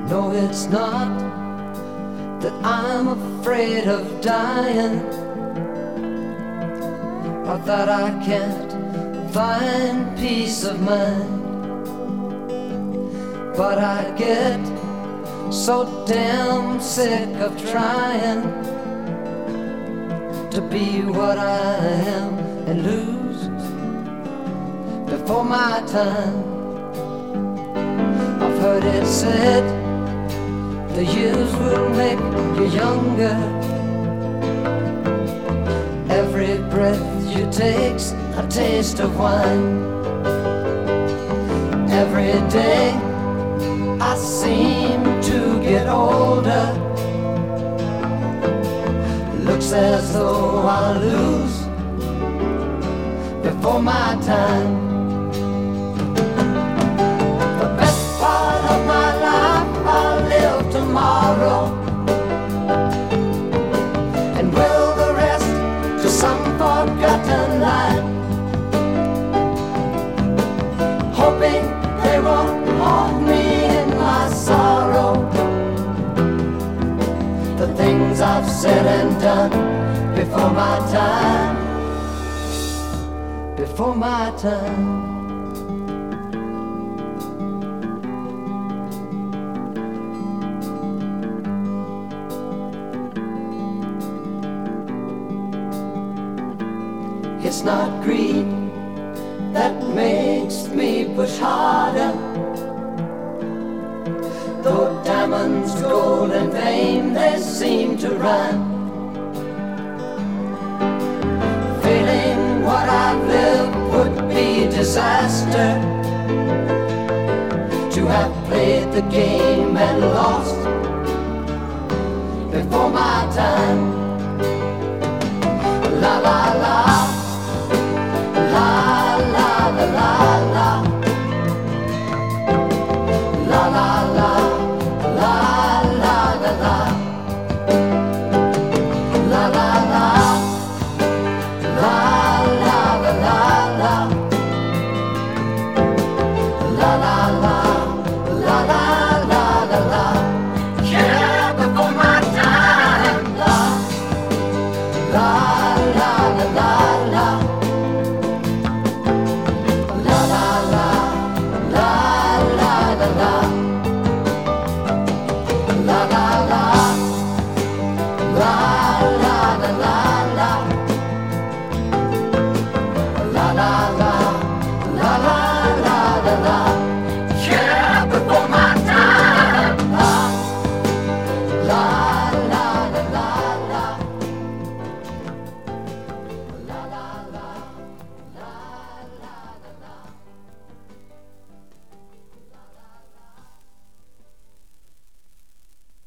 No, it's not that I'm afraid of dying, or that I can't find peace of mind. But I get so damn sick of trying to be what I am and lose before my time. I've heard it said the years will make you younger. Every breath you take's a taste of wine. Every day I seem to get older. Looks as though I'll lose before my time. The best part of my life I'll live tomorrow, and will the rest to some forgotten line, hoping they won't haunt me in my sorrow. The things I've said and done before my time, before my time. It's not greed that makes me push harder, though diamonds, gold and fame, they seem to run. Failing what I've lived would be disaster, to have played the game and lost before my time. La la la.